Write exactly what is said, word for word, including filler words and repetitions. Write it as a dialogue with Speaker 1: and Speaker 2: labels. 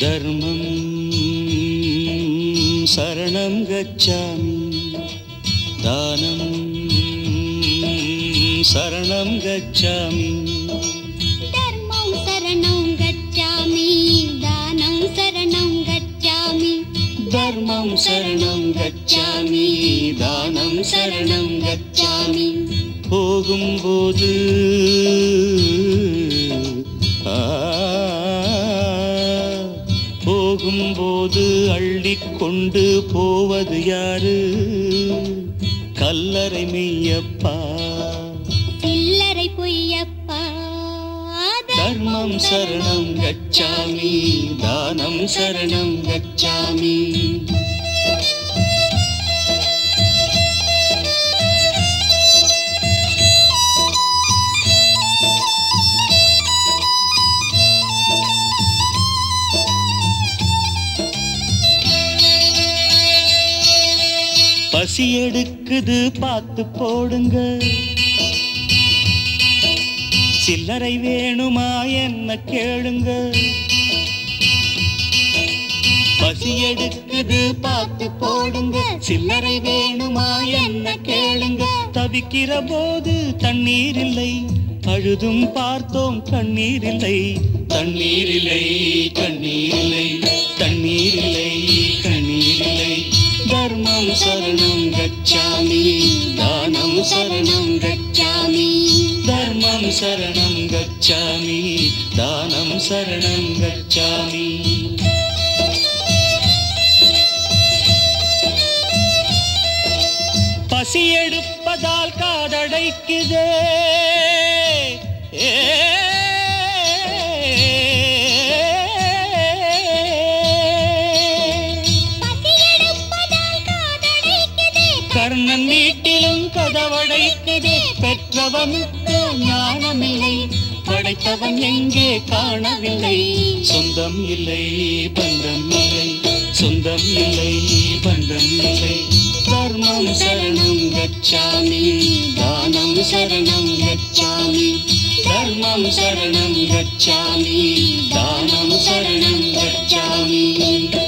Speaker 1: தர்மம் சரணம் கச்சாமி தானம் சரணம் கச்சாமி
Speaker 2: தர்மம் சரணம் கச்சாமி தானம் சரணம் கச்சாமி
Speaker 1: தர்மம் சரணம் கச்சாமி தானம் சரணம் கச்சாமி போகும்போது ஆ போகும்போது அள்ளிக்கொண்டு போவது யாரு? கல்லறை மெய்யப்பா
Speaker 2: சில்லறை பொய்யப்பா.
Speaker 1: தர்மம் சரணம் கச்சாமி தானம் சரணம் கச்சாமி பசி எடுக்குது பார்த்து போடுங்க. சில்லறை வேணுமா என்ன கேளுங்க. பசி எடுக்குது பார்த்து போடுங்க. சில்லறை வேணுமா என்ன கேளுங்க. தவிக்கிற போது தண்ணீர் இல்லை, அழுதும் பார்த்தோம் கண்ணீர் இல்லை. தண்ணீர் இல்லை கண்ணீர் இல்லை, தண்ணீர் இல்லை கண்ணீர் இல்லை. தர்மம் சரணம் கச்சாமி தானம் சரணம் கச்சாமி தர்மம் சரணம் கச்சாமி தானம் சரணம் கச்சாமி. பசி எடுப்பதால் காதடைக்குதே, கர்ணன் வீட்டிலும் கதவடைக்குதே. பெற்றவனுக்கு ஞானமில்லை, படைத்தவன் எங்கே காணவில்லை. சொந்தம் இல்லை பந்தம் இல்லை, சொந்தம் இல்லை பந்தம் இல்லை. தர்மம் சரணம் கச்சாமி தானம் சரணம் கச்சாமி தர்மம் சரணம் கச்சாமி தானம் சரணம் கச்சாமி.